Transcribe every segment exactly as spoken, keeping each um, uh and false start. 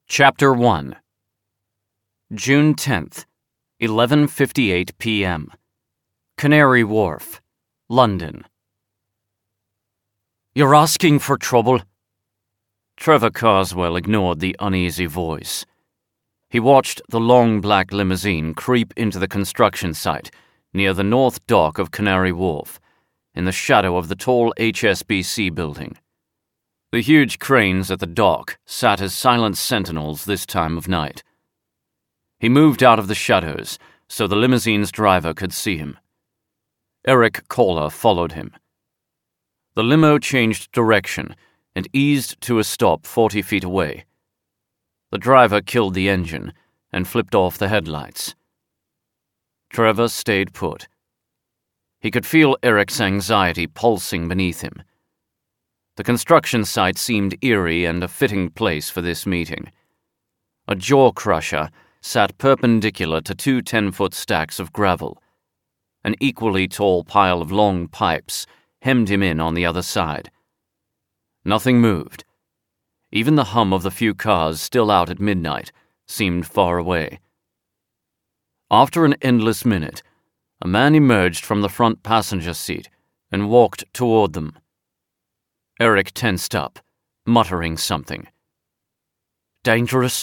Chapter one. June tenth, eleven fifty-eight p m Canary Wharf, London. "You're asking for trouble?" Trevor Carswell ignored the uneasy voice. He watched the long black limousine creep into the construction site near the north dock of Canary Wharf, in the shadow of the tall H S B C building. The huge cranes at the dock sat as silent sentinels this time of night. He moved out of the shadows so the limousine's driver could see him. Eric Kohler followed him. The limo changed direction and eased to a stop forty feet away. The driver killed the engine and flipped off the headlights. Trevor stayed put. He could feel Eric's anxiety pulsing beneath him. The construction site seemed eerie and a fitting place for this meeting. A jaw crusher sat perpendicular to two ten-foot stacks of gravel. An equally tall pile of long pipes hemmed him in on the other side. Nothing moved. Even the hum of the few cars still out at midnight seemed far away. After an endless minute, a man emerged from the front passenger seat and walked toward them. Eric tensed up, muttering something. Dangerous?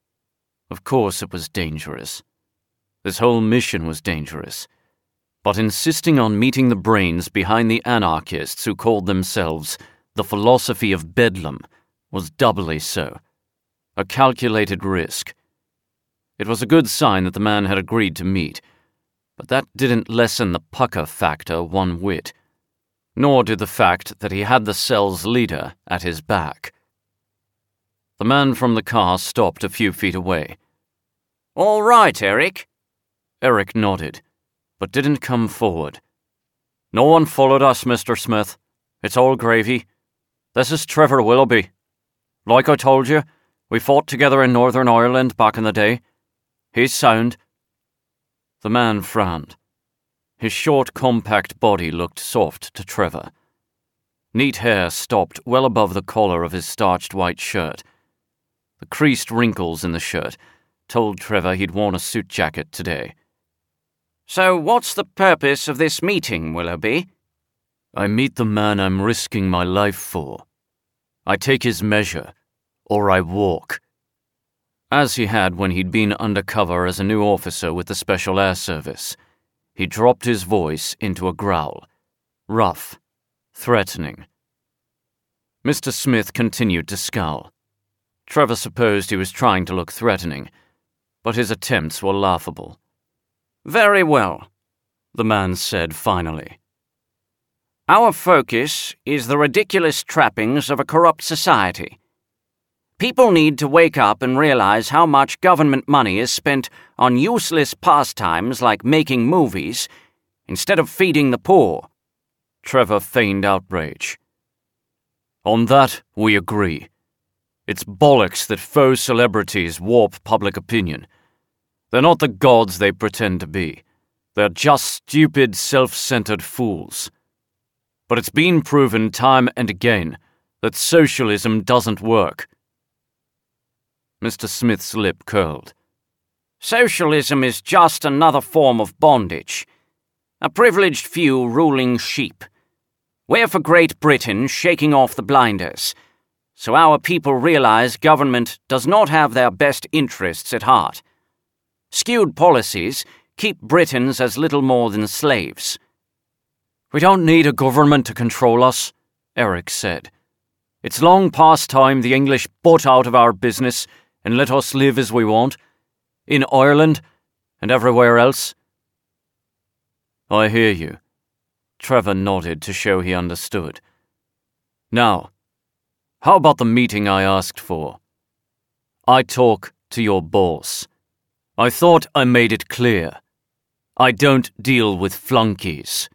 Of course it was dangerous. This whole mission was dangerous. But insisting on meeting the brains behind the anarchists who called themselves the philosophy of Bedlam was doubly so. A calculated risk. It was a good sign that the man had agreed to meet, but that didn't lessen the pucker factor one whit. Nor did the fact that he had the cell's leader at his back. The man from the car stopped a few feet away. "All right, Eric." Eric nodded, but didn't come forward. "No one followed us, Mister Smith. It's all gravy. This is Trevor Willoughby. Like I told you, we fought together in Northern Ireland back in the day. He's sound." The man frowned. His short, compact body looked soft to Trevor. Neat hair stopped well above the collar of his starched white shirt. The creased wrinkles in the shirt told Trevor he'd worn a suit jacket today. "So what's the purpose of this meeting, Willoughby?" "I meet the man I'm risking my life for. I take his measure, or I walk." As he had when he'd been undercover as a new officer with the Special Air Service, he dropped his voice into a growl, rough, threatening. Mister Smith continued to scowl. Trevor supposed he was trying to look threatening, but his attempts were laughable. "Very well," the man said finally. "Our focus is the ridiculous trappings of a corrupt society. People need to wake up and realize how much government money is spent on useless pastimes like making movies instead of feeding the poor." Trevor feigned outrage. "On that, we agree. It's bollocks that faux celebrities warp public opinion. They're not the gods they pretend to be. They're just stupid, self-centered fools. But it's been proven time and again that socialism doesn't work." Mister Smith's lip curled. "Socialism is just another form of bondage. A privileged few ruling sheep. We're for Great Britain shaking off the blinders, so our people realize government does not have their best interests at heart. Skewed policies keep Britons as little more than slaves." "We don't need a government to control us," Eric said. "It's long past time the English butt out of our business and let us live as we want, in Ireland and everywhere else." "I hear you." Trevor nodded to show he understood. "Now, how about the meeting I asked for? I talk to your boss. I thought I made it clear. I don't deal with flunkies."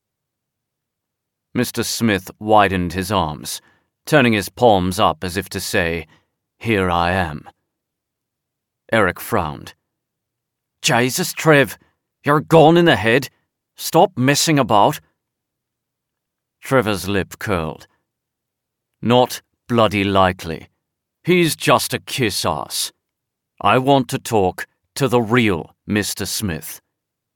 Mister Smith widened his arms, turning his palms up as if to say, "Here I am." Eric frowned. "Jesus, Trev, you're gone in the head. Stop messing about." Trevor's lip curled. "Not bloody likely. He's just a kiss ass. I want to talk to the real Mister Smith.